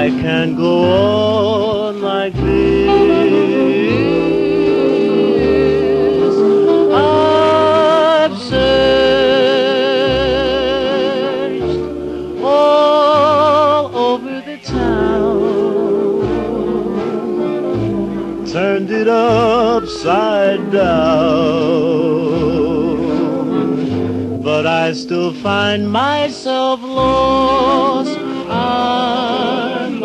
I can't go on like this. I've searched all over the town, turned it upside down, but I still find myself lost. I'm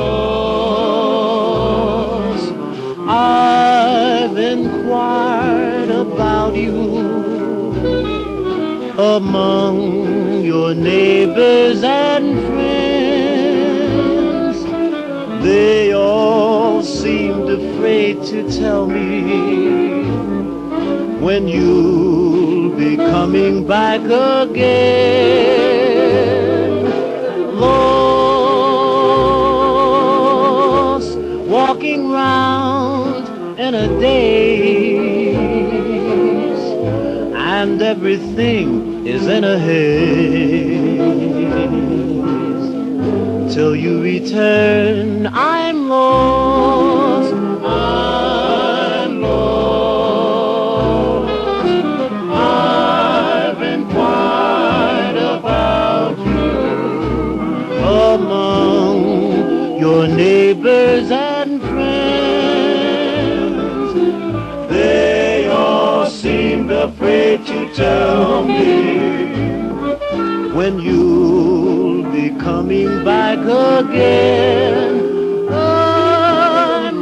lost. I've inquired about you among your neighbors and friends. They all seemed afraid to tell me when you'll be coming back again. Lost, walking round in a daze, and everything is in a haze. Till you return, I'm lost. I'm lost. I've inquired about you among your neighbors and friends. They all seemed afraid to tell me when you'll be coming back again. I'm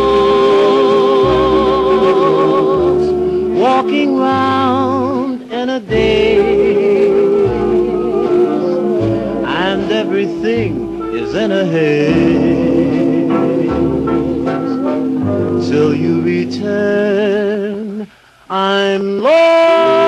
lost, walking round in a daze, and everything is in a haze. Till you return, I'm lost.